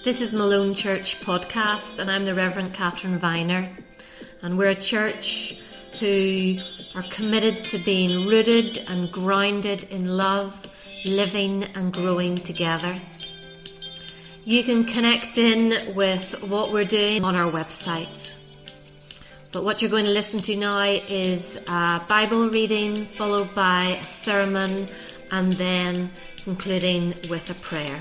This is Malone Church Podcast, and I'm the Reverend Catherine Viner. And we're a church who are committed to being rooted and grounded in love, living and growing together. You can connect in with what we're doing on our website. But what you're going to listen to now is a Bible reading, followed by a sermon, and then concluding with a prayer.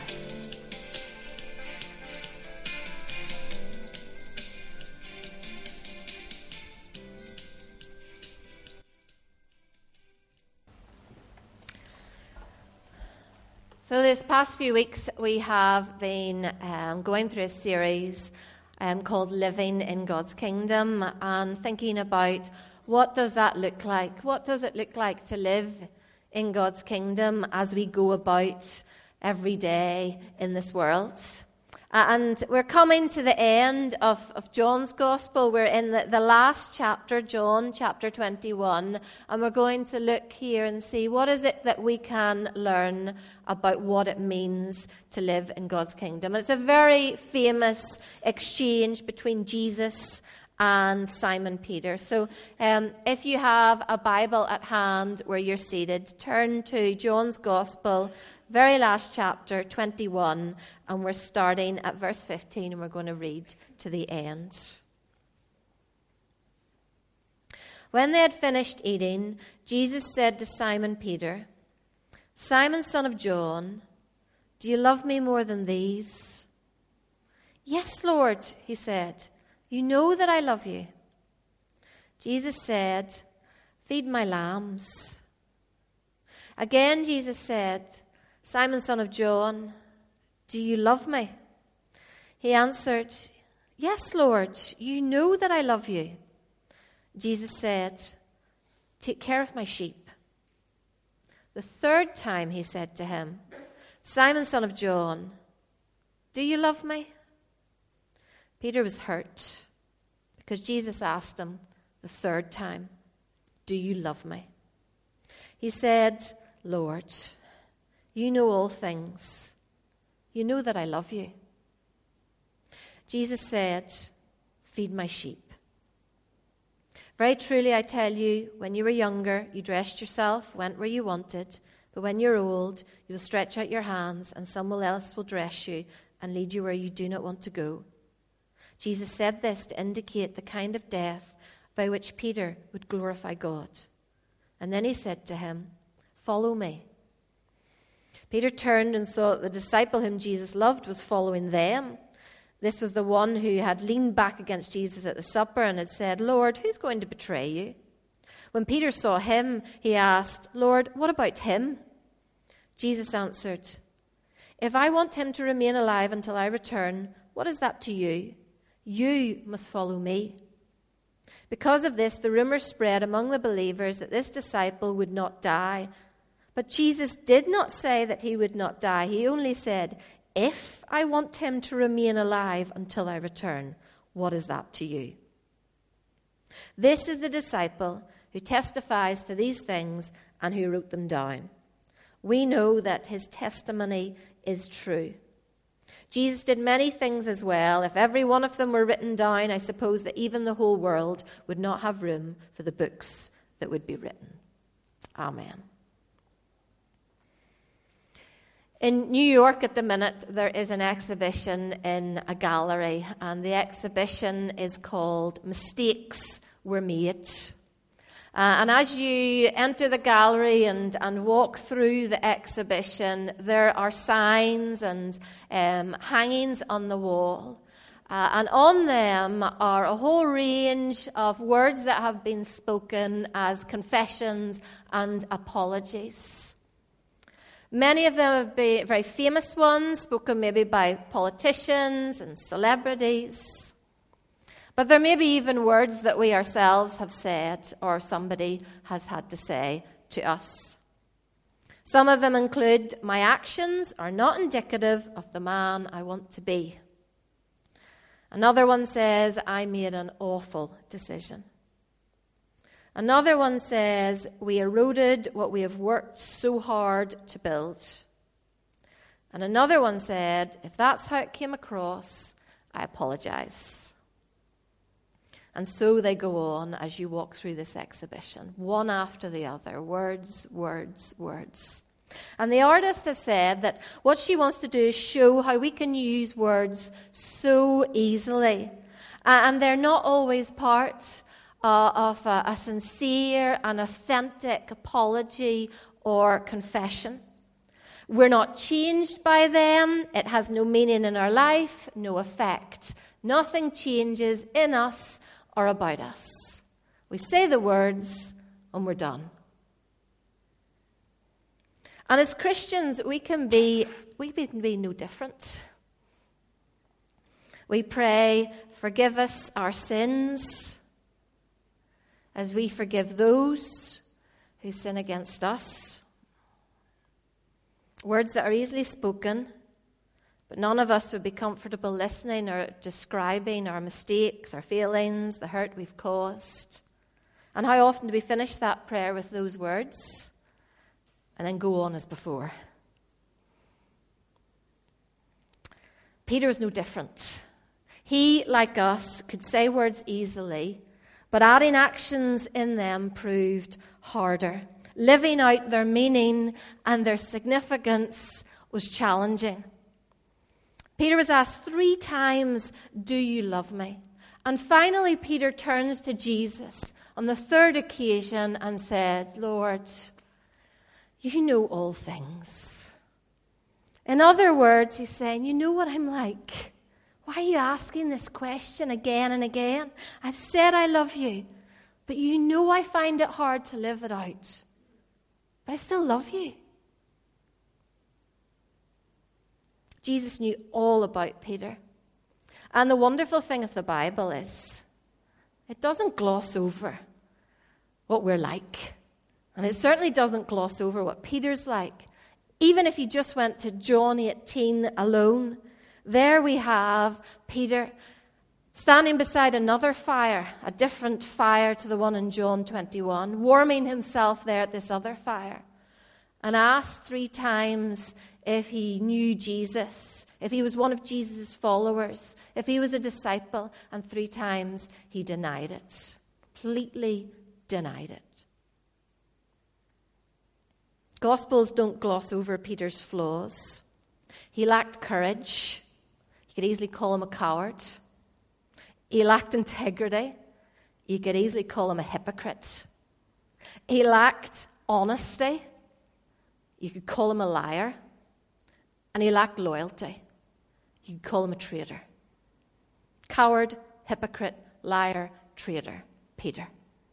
So this past few weeks we have been going through a series called Living in God's Kingdom, and thinking about what does that look like? What does it look like to live in God's kingdom as we go about every day in this world? And we're coming to the end of John's Gospel. We're in the last chapter, John chapter 21, and we're going to look here and see what is it that we can learn about what it means to live in God's kingdom. And it's a very famous exchange between Jesus and Simon Peter. So if you have a Bible at hand where you're seated, turn to John's Gospel, very last chapter, 21, and we're starting at verse 15, and we're going to read to the end. When they had finished eating, Jesus said to Simon Peter, "Simon, son of John, do you love me more than these?" "Yes, Lord," he said. "You know that I love you." Jesus said, "Feed my lambs." Again, Jesus said, "Simon, son of John, do you love me?" He answered, "Yes, Lord, you know that I love you." Jesus said, "Take care of my sheep." The third time he said to him, "Simon, son of John, do you love me?" Peter was hurt because Jesus asked him the third time, "Do you love me?" He said, "Lord, you know all things. You know that I love you." Jesus said, "Feed my sheep. Very truly I tell you, when you were younger, you dressed yourself, went where you wanted. But when you're old, you will stretch out your hands, and someone else will dress you and lead you where you do not want to go." Jesus said this to indicate the kind of death by which Peter would glorify God. And then he said to him, "Follow me." Peter turned and saw that the disciple whom Jesus loved was following them. This was the one who had leaned back against Jesus at the supper and had said, "Lord, who's going to betray you?" When Peter saw him, he asked, "Lord, what about him?" Jesus answered, "If I want him to remain alive until I return, what is that to you? You must follow me." Because of this, the rumor spread among the believers that this disciple would not die. But Jesus did not say that he would not die. He only said, "If I want him to remain alive until I return, what is that to you?" This is the disciple who testifies to these things and who wrote them down. We know that his testimony is true. Jesus did many things as well. If every one of them were written down, I suppose that even the whole world would not have room for the books that would be written. Amen. In New York at the minute, there is an exhibition in a gallery, and the exhibition is called Mistakes Were Made. And as you enter the gallery and walk through the exhibition, there are signs and hangings on the wall. And on them are a whole range of words that have been spoken as confessions and apologies. Many of them have been very famous ones, spoken maybe by politicians and celebrities. But there may be even words that we ourselves have said or somebody has had to say to us. Some of them include, "My actions are not indicative of the man I want to be." Another one says, "I made an awful decision." Another one says, "We eroded what we have worked so hard to build." And another one said, if that's how it came across, I apologize. And so they go on as you walk through this exhibition, one after the other, words, words, words. And the artist has said that what she wants to do is show how we can use words so easily. And they're not always part of a sincere and authentic apology or confession. We're not changed by them. It has no meaning in our life, no effect. Nothing changes in us or about us. We say the words and we're done. And as Christians, we can be no different. We pray, forgive us our sins, as we forgive those who sin against us. Words that are easily spoken, but none of us would be comfortable listening or describing our mistakes, our failings, the hurt we've caused. And how often do we finish that prayer with those words and then go on as before? Peter is no different. He, like us, could say words easily, but adding actions in them proved harder. Living out their meaning and their significance was challenging. Peter was asked 3 times, do you love me? And finally, Peter turns to Jesus on the 3rd occasion and says, Lord, you know all things. In other words, he's saying, you know what I'm like. Why are you asking this question again and again? I've said I love you, but you know I find it hard to live it out. But I still love you. Jesus knew all about Peter. And the wonderful thing of the Bible is it doesn't gloss over what we're like. And it certainly doesn't gloss over what Peter's like. Even if you just went to John 18 alone, there we have Peter standing beside another fire, a different fire to the one in John 21, warming himself there at this other fire, and asked 3 times if he knew Jesus, if he was one of Jesus' followers, if he was a disciple, and 3 times he denied it, completely denied it. Gospels don't gloss over Peter's flaws. He lacked courage. You could easily call him a coward. He lacked integrity. You could easily call him a hypocrite. He lacked honesty. You could call him a liar. And he lacked loyalty. You could call him a traitor. Coward, hypocrite, liar, traitor, Peter.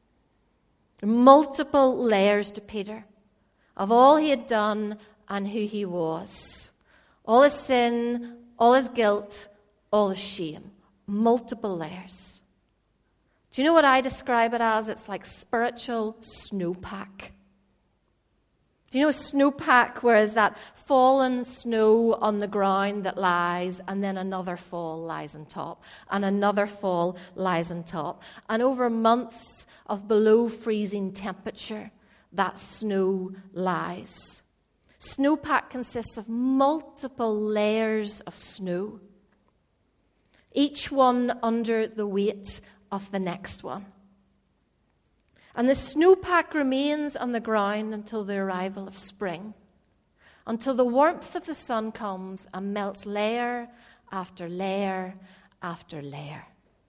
Multiple layers to Peter of all he had done and who he was. All his sin, all his guilt, all his shame. Multiple layers. Do you know what I describe it as? It's like spiritual snowpack. Do you know a snowpack, whereas that fallen snow on the ground that lies, and then another fall lies on top, and another fall lies on top. And over months of below freezing temperature, that snow lies. Snowpack consists of multiple layers of snow, each one under the weight of the next one. And the snowpack remains on the ground until the arrival of spring, until the warmth of the sun comes and melts layer after layer after layer.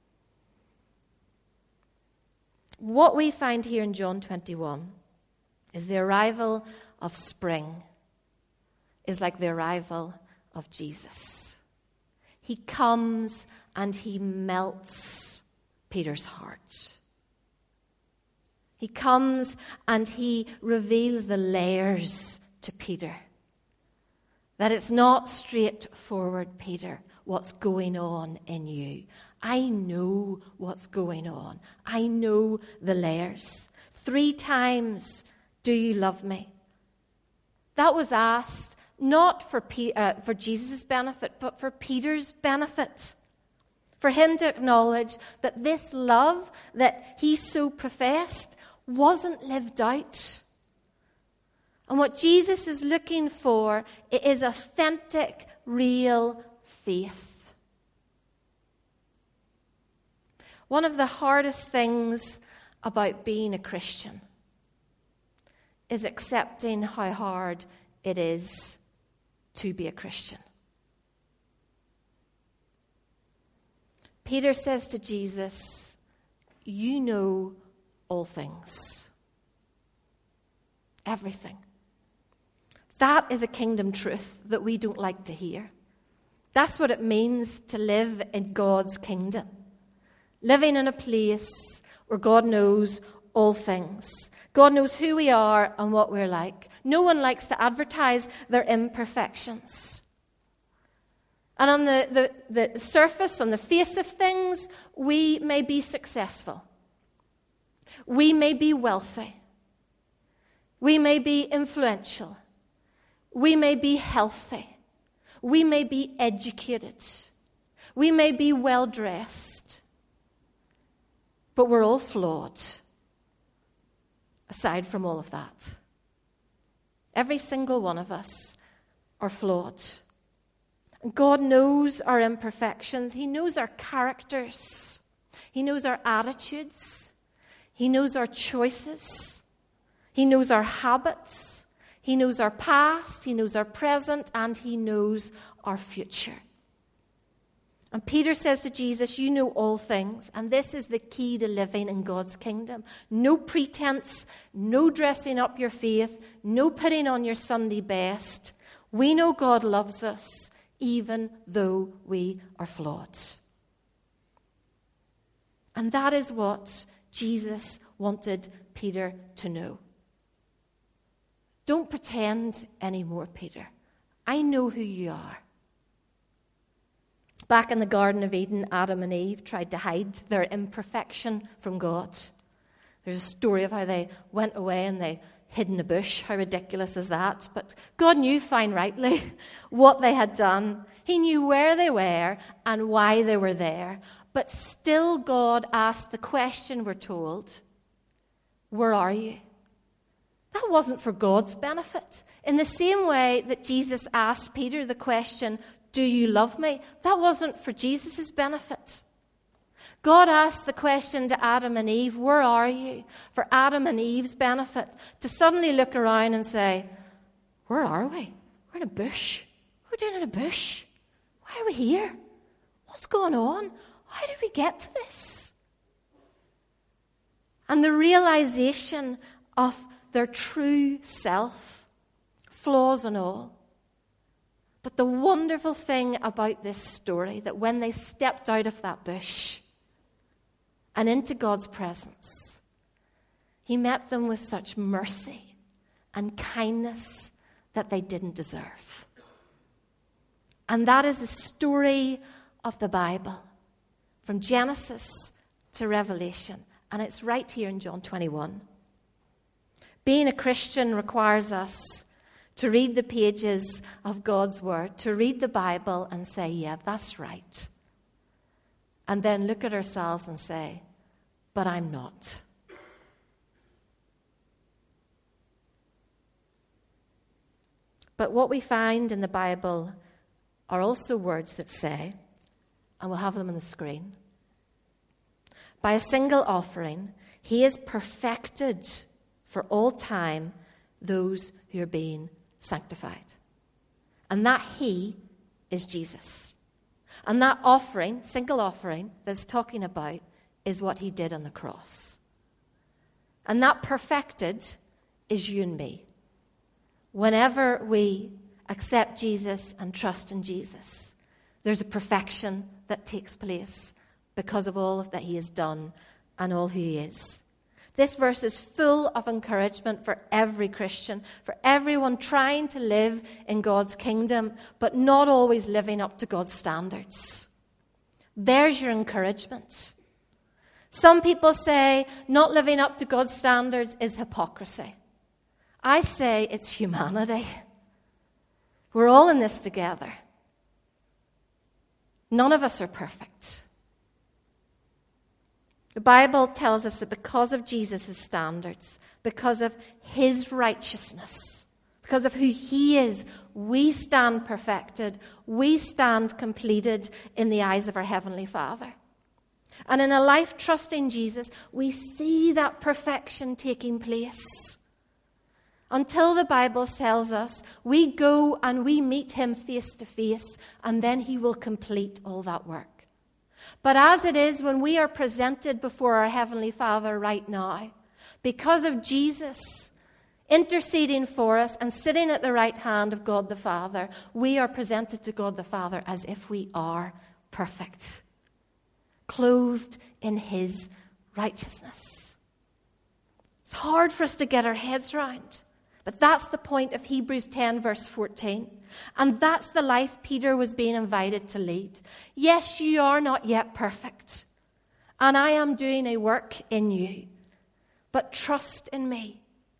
What we find here in John 21 is the arrival of spring is like the arrival of Jesus. He comes and he melts Peter's heart. He comes and he reveals the layers to Peter. That it's not straightforward, Peter, what's going on in you. I know what's going on. I know the layers. 3 times, do you love me? That was asked not for Jesus' benefit, but for Peter's benefit. For him to acknowledge that this love that he so professed wasn't lived out. And what Jesus is looking for is authentic, real faith. One of the hardest things about being a Christian is accepting how hard it is to be a Christian. Peter says to Jesus, "You know all things." Everything. That is a kingdom truth that we don't like to hear. That's what it means to live in God's kingdom. Living in a place where God knows all things. God knows who we are and what we're like. No one likes to advertise their imperfections. And on the surface, on the face of things, we may be successful. We may be wealthy. We may be influential. We may be healthy. We may be educated. We may be well-dressed. But we're all flawed, aside from all of that. Every single one of us are flawed. God knows our imperfections. He knows our characters. He knows our attitudes. He knows our choices. He knows our habits. He knows our past. He knows our present. And He knows our future. And Peter says to Jesus, "You know all things." And this is the key to living in God's kingdom. No pretense, no dressing up your faith, no putting on your Sunday best. We know God loves us, even though we are flawed. And that is what Jesus wanted Peter to know. Don't pretend anymore, Peter. I know who you are. Back in the Garden of Eden, Adam and Eve tried to hide their imperfection from God. There's a story of how they went away and they hid in a bush. How ridiculous is that? But God knew fine rightly what they had done. He knew where they were and why they were there. But still God asked the question, we're told, "Where are you?" That wasn't for God's benefit. In the same way that Jesus asked Peter the question, "Do you love me?" That wasn't for Jesus' benefit. God asked the question to Adam and Eve, "Where are you?" for Adam and Eve's benefit. To suddenly look around and say, "Where are we? We're in a bush. What are we doing in a bush? Why are we here? What's going on? How did we get to this?" And the realization of their true self, flaws and all. But the wonderful thing about this story, that when they stepped out of that bush and into God's presence, He met them with such mercy and kindness that they didn't deserve. And that is the story of the Bible, from Genesis to Revelation. And it's right here in John 21. Being a Christian requires us to read the pages of God's Word, to read the Bible and say, "Yeah, that's right." And then look at ourselves and say, "But I'm not." But what we find in the Bible are also words that say, and we'll have them on the screen, "By a single offering, He has perfected for all time those who are being sanctified." And that He is Jesus. And that offering, single offering, that's talking about is what He did on the cross. And that perfected is you and me. Whenever we accept Jesus and trust in Jesus, there's a perfection that takes place because of all that He has done and all who He is. This verse is full of encouragement for every Christian, for everyone trying to live in God's kingdom, but not always living up to God's standards. There's your encouragement. Some people say not living up to God's standards is hypocrisy. I say it's humanity. We're all in this together. None of us are perfect. The Bible tells us that because of Jesus' standards, because of His righteousness, Because of who he is, we stand perfected. We stand completed in the eyes of our Heavenly Father. And in a life trusting Jesus, we see that perfection taking place. Until the Bible tells us, we go and we meet him face to face, and then he will complete all that work. But as it is, when we are presented before our Heavenly Father right now, because of Jesus interceding for us and sitting at the right hand of God the Father, we are presented to God the Father as if we are perfect, clothed in his righteousness. It's hard for us to get our heads around, but that's the point of Hebrews 10 verse 14. And that's the life Peter was being invited to lead. Yes, you are not yet perfect, and I am doing a work in you, but trust in me.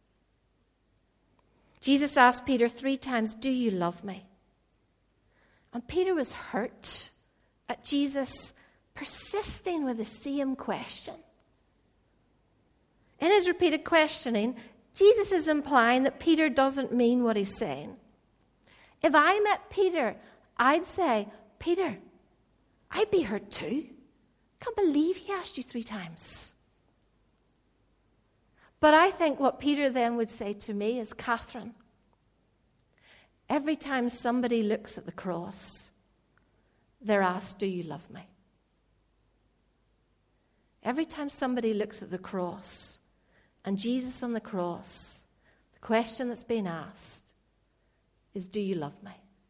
Jesus asked Peter 3 times, do you love me? And Peter was hurt at Jesus persisting with the same question. In his repeated questioning, Jesus is implying that Peter doesn't mean what he's saying. If I met Peter, I'd say, Peter, I'd be hurt too. Can't believe he asked you 3 times. But I think what Peter then would say to me is, Catherine, every time somebody looks at the cross, they're asked, do you love me? Every time somebody looks at the cross and Jesus on the cross, the question that's being asked is, do you love me?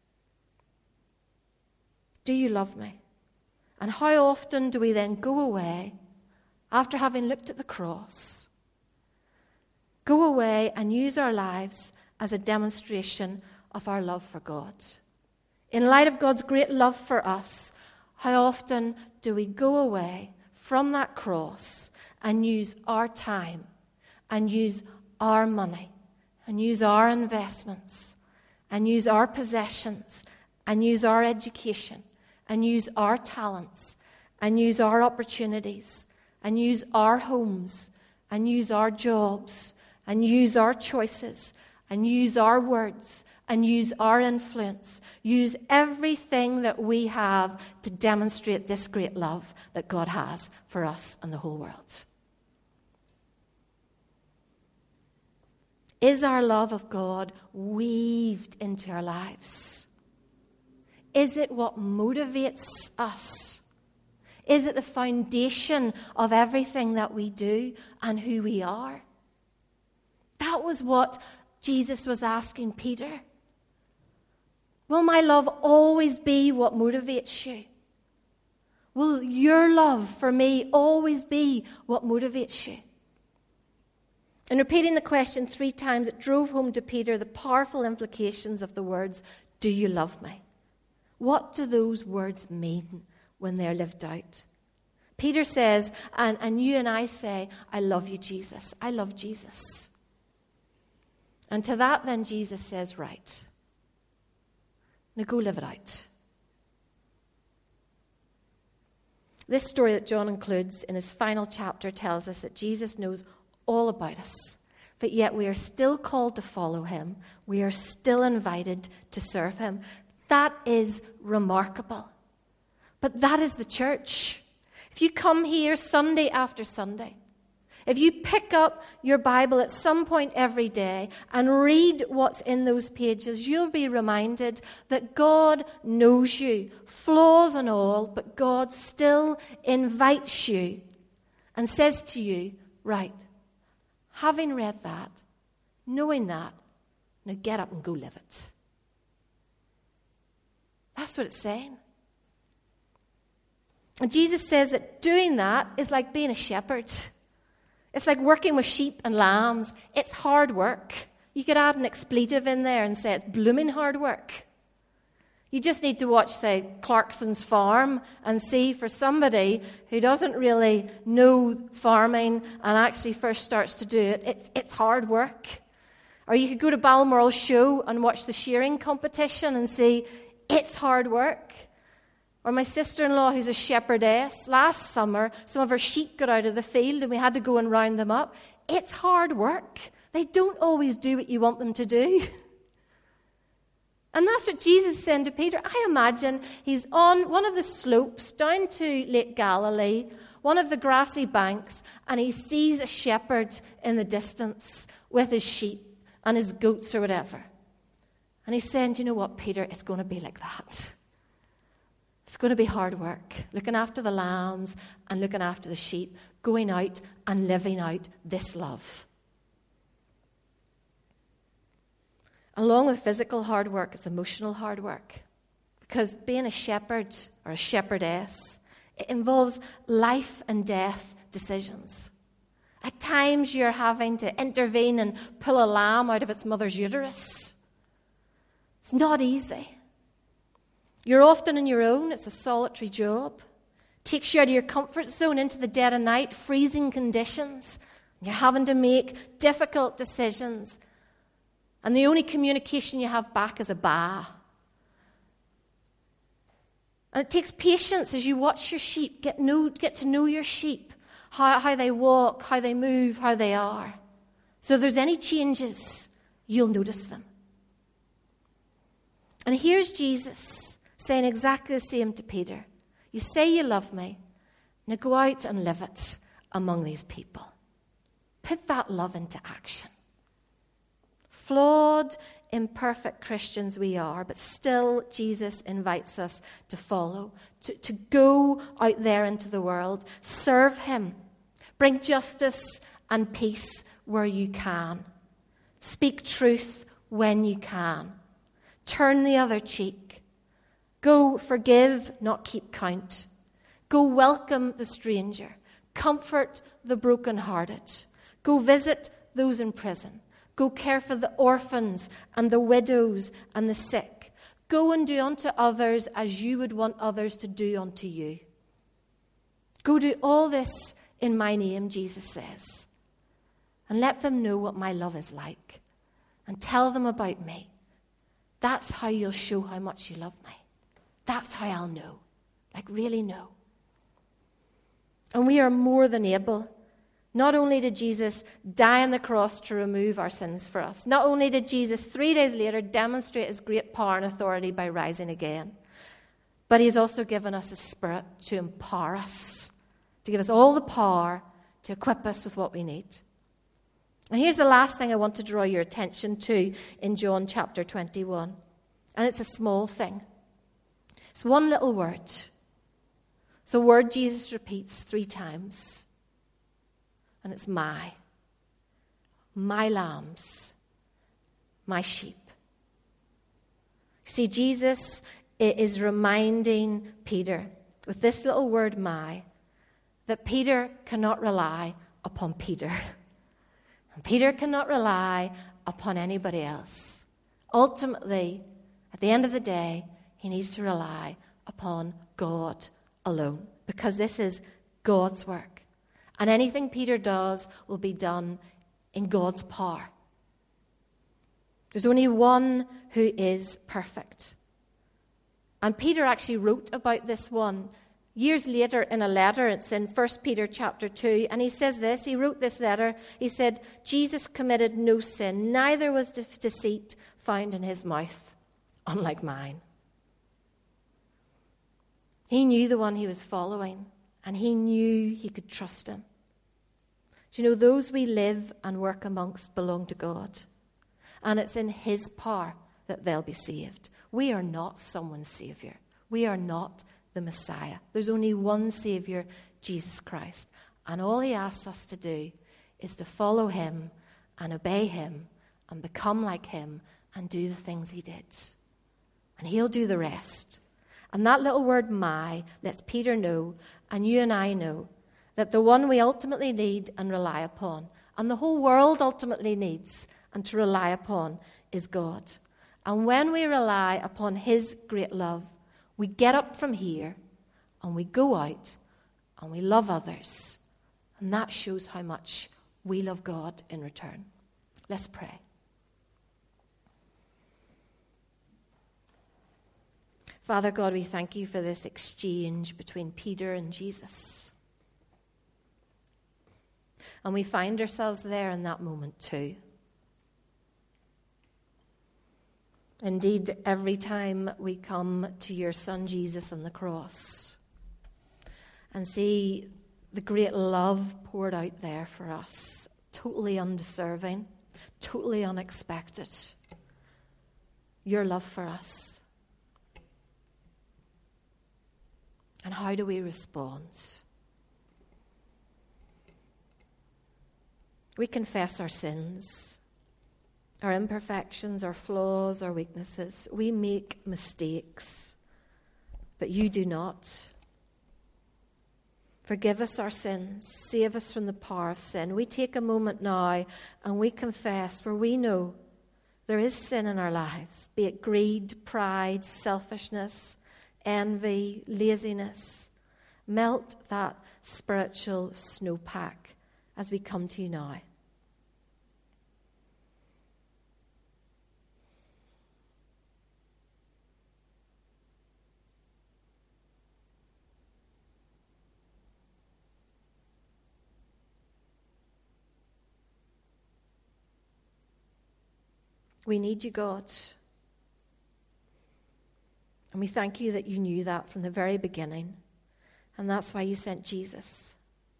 Do you love me? And how often do we then go away after having looked at the cross, go away and use our lives as a demonstration of our love for God? In light of God's great love for us, how often do we go away from that cross and use our time and use our money and use our investments and use our possessions and use our education and use our talents and use our opportunities and use our homes and use our jobs and use our choices and use our words and use our influence, use everything that we have to demonstrate this great love that God has for us and the whole world? Is our love of God weaved into our lives? Is it what motivates us? Is it the foundation of everything that we do and who we are? That was what Jesus was asking Peter. Will my love always be what motivates you? Will your love for me always be what motivates you? In repeating the question 3 times, it drove home to Peter the powerful implications of the words, do you love me? What do those words mean when they're lived out? Peter says, and you and I say, I love you, Jesus. I love Jesus. And to that then Jesus says, right, now go live it out. This story that John includes in his final chapter tells us that Jesus knows all about us, but yet we are still called to follow him. We are still invited to serve him. That is remarkable. But that is the church. If you come here Sunday after Sunday, if you pick up your Bible at some point every day and read what's in those pages, you'll be reminded that God knows you, flaws and all, but God still invites you and says to you, right, having read that, knowing that, now get up and go live it. That's what it's saying. And Jesus says that doing that is like being a shepherd. It's like working with sheep and lambs. It's hard work. You could add an expletive in there and say it's blooming hard work. You just need to watch, say, Clarkson's Farm and see, for somebody who doesn't really know farming and actually first starts to do it, it's hard work. Or you could go to Balmoral Show and watch the shearing competition and see it's hard work. Or my sister-in-law, who's a shepherdess, last summer, some of her sheep got out of the field and we had to go and round them up. It's hard work. They don't always do what you want them to do. And that's what Jesus is saying to Peter. I imagine he's on one of the slopes down to Lake Galilee, one of the grassy banks, and he sees a shepherd in the distance with his sheep and his goats or whatever. And he's saying, you know what, Peter, it's going to be like that. It's going to be hard work, looking after the lambs and looking after the sheep, going out and living out this love. Along with physical hard work, it's emotional hard work. Because being a shepherd or a shepherdess, it involves life and death decisions. At times you're having to intervene and pull a lamb out of its mother's uterus. It's not easy. You're often on your own. It's a solitary job. It takes you out of your comfort zone into the dead of night, freezing conditions. You're having to make difficult decisions. And the only communication you have back is a baa. And it takes patience as you watch your sheep, get to know your sheep, how they walk, how they move, how they are. So if there's any changes, you'll notice them. And here's Jesus saying exactly the same to Peter. You say you love me. Now go out and live it among these people. Put that love into action. Flawed, imperfect Christians we are, but still Jesus invites us to follow, to go out there into the world, serve him, bring justice and peace where you can, speak truth when you can, turn the other cheek, go forgive, not keep count, go welcome the stranger, comfort the brokenhearted, go visit those in prison, go care for the orphans and the widows and the sick. Go and do unto others as you would want others to do unto you. Go do all this in my name, Jesus says. And let them know what my love is like. And tell them about me. That's how you'll show how much you love me. That's how I'll know. Like really know. And we are more than able. Not only did Jesus die on the cross to remove our sins for us, not only did Jesus 3 days later demonstrate his great power and authority by rising again, but he's also given us his Spirit to empower us, to give us all the power to equip us with what we need. And here's the last thing I want to draw your attention to in John chapter 21. And it's a small thing. It's one little word. It's a word Jesus repeats 3 times. And it's my lambs, my sheep. See, Jesus is reminding Peter with this little word, my, that Peter cannot rely upon Peter. And Peter cannot rely upon anybody else. Ultimately, at the end of the day, he needs to rely upon God alone, because this is God's work. And anything Peter does will be done in God's power. There's only one who is perfect. And Peter actually wrote about this one years later in a letter. It's in 1 Peter chapter 2. And he says this, he wrote this letter. He said, Jesus committed no sin, neither was deceit found in his mouth, unlike mine. He knew the one he was following. And he knew he could trust him. Do you know, those we live and work amongst belong to God. And it's in his power that they'll be saved. We are not someone's Savior. We are not the Messiah. There's only one Savior, Jesus Christ. And all he asks us to do is to follow him and obey him and become like him and do the things he did. And he'll do the rest. And that little word, my, lets Peter know, and you and I know, that the one we ultimately need and rely upon, and the whole world ultimately needs and to rely upon, is God. And when we rely upon his great love, we get up from here and we go out and we love others. And that shows how much we love God in return. Let's pray. Father God, we thank you for this exchange between Peter and Jesus. And we find ourselves there in that moment too. Indeed, every time we come to your Son Jesus on the cross and see the great love poured out there for us, totally undeserving, totally unexpected, your love for us. And how do we respond? We confess our sins, our imperfections, our flaws, our weaknesses. We make mistakes, but you do not. Forgive us our sins. Save us from the power of sin. We take a moment now and we confess where we know there is sin in our lives, be it greed, pride, selfishness, envy, laziness. Melt that spiritual snowpack as we come to you now. We need you, God. And we thank you that you knew that from the very beginning. And that's why you sent Jesus.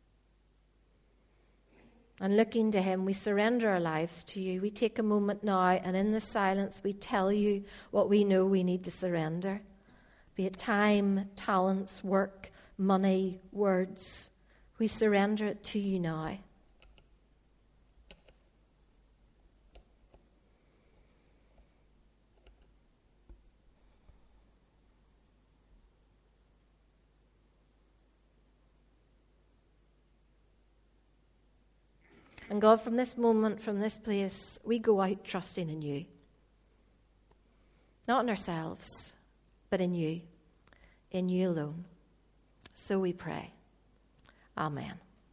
And looking to him, we surrender our lives to you. We take a moment now, and in the silence, we tell you what we know we need to surrender. Be it time, talents, work, money, words. We surrender it to you now. And God, from this moment, from this place, we go out trusting in you. Not in ourselves, but in you alone. So we pray. Amen.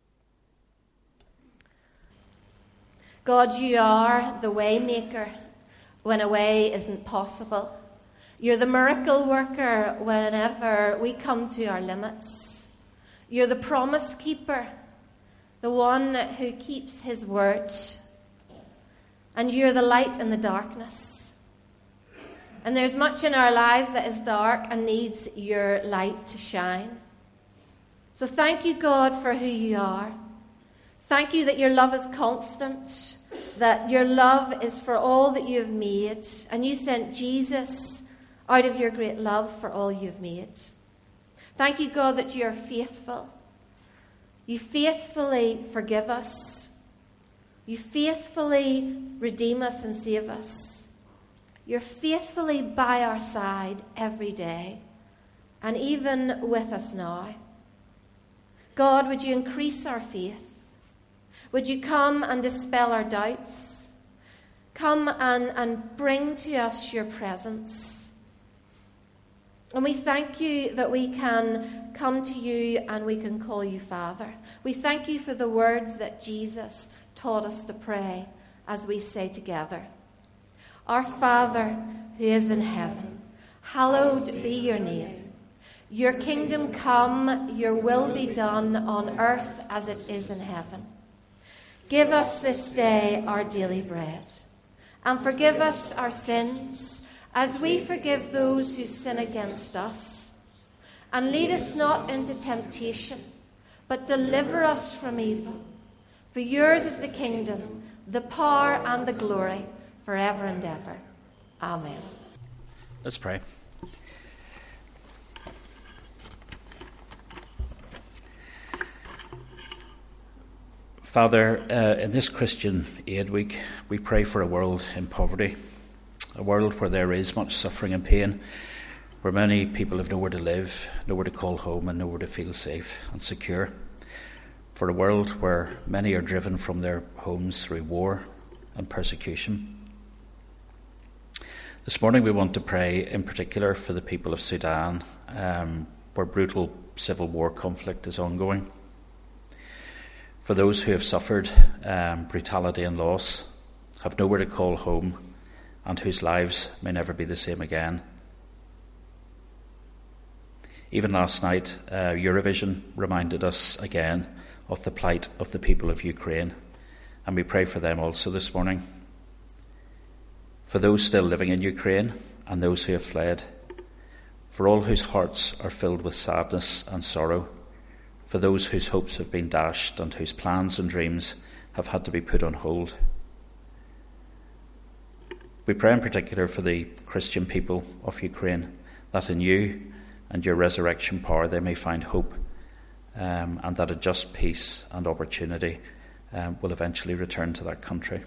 God, you are the way maker when a way isn't possible. You're the miracle worker whenever we come to our limits. You're the promise keeper, the one who keeps his word. And you're the light in the darkness. And there's much in our lives that is dark and needs your light to shine. So thank you, God, for who you are. Thank you that your love is constant, that your love is for all that you have made, and you sent Jesus out of your great love for all you've made. Thank you, God, that you are faithful. You faithfully forgive us. You faithfully redeem us and save us. You're faithfully by our side every day, and even with us now. God, would you increase our faith? Would you come and dispel our doubts? Come and bring to us your presence. And we thank you that we can come to you and we can call you Father. We thank you for the words that Jesus taught us to pray as we say together, Our Father who is in heaven, hallowed be your name. Your kingdom come, your will be done on earth as it is in heaven. Give us this day our daily bread, and forgive us our sins as we forgive those who sin against us. And lead us not into temptation, but deliver us from evil. For yours is the kingdom, the power, and the glory, forever and ever. Amen. Let's pray. Father, in this Christian Aid Week, we pray for a world in poverty, a world where there is much suffering and pain, where many people have nowhere to live, nowhere to call home, and nowhere to feel safe and secure. For a world where many are driven from their homes through war and persecution. This morning we want to pray in particular for the people of Sudan, where brutal civil war conflict is ongoing. For those who have suffered brutality and loss, have nowhere to call home, and whose lives may never be the same again. Even last night, Eurovision reminded us again of the plight of the people of Ukraine, and we pray for them also this morning. for those still living in Ukraine and those who have fled, for all whose hearts are filled with sadness and sorrow, for those whose hopes have been dashed and whose plans and dreams have had to be put on hold. We pray in particular for the Christian people of Ukraine, that in you and your resurrection power they may find hope, and that a just peace and opportunity will eventually return to that country.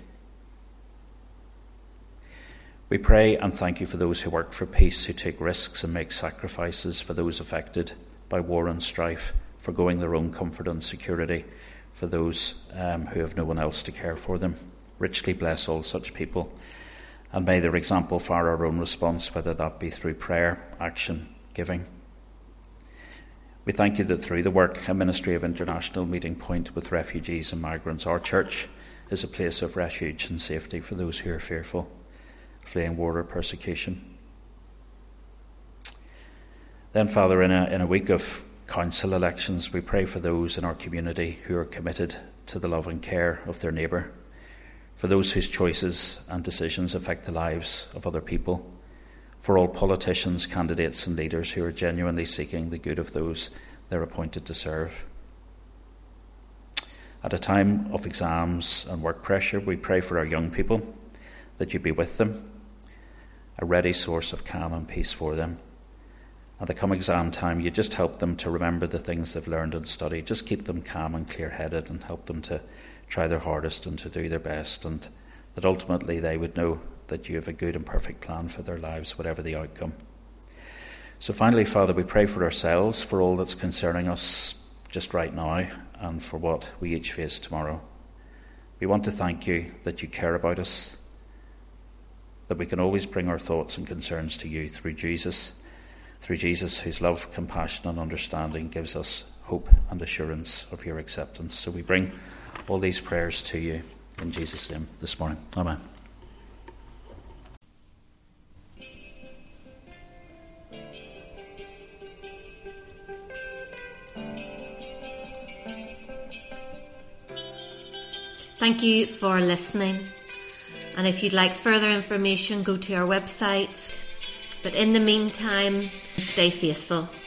We pray and thank you for those who work for peace, who take risks and make sacrifices for those affected by war and strife, forgoing their own comfort and security for those who have no one else to care for them. Richly bless all such people, and may their example fire our own response, whether that be through prayer, action, giving. We thank you that through the work and ministry of International Meeting Point with refugees and migrants, our church is a place of refuge and safety for those who are fearful, fleeing war or persecution. Then, Father, in a week of council elections, we pray for those in our community who are committed to the love and care of their neighbour, for those whose choices and decisions affect the lives of other people, for all politicians, candidates and leaders who are genuinely seeking the good of those they're appointed to serve. At a time of exams and work pressure, we pray for our young people, that you be with them, a ready source of calm and peace for them. At the come exam time, you just help them to remember the things they've learned and studied. Just keep them calm and clear-headed and help them to try their hardest and to do their best, and that ultimately they would know that you have a good and perfect plan for their lives, whatever the outcome. So finally, Father, we pray for ourselves, for all that's concerning us just right now, and for what we each face tomorrow. We want to thank you that you care about us, that we can always bring our thoughts and concerns to you through Jesus whose love, compassion and understanding gives us hope and assurance of your acceptance. So we bring all these prayers to you in Jesus' name this morning. Amen. Thank you for listening. And if you'd like further information, go to our website. But in the meantime, stay faithful.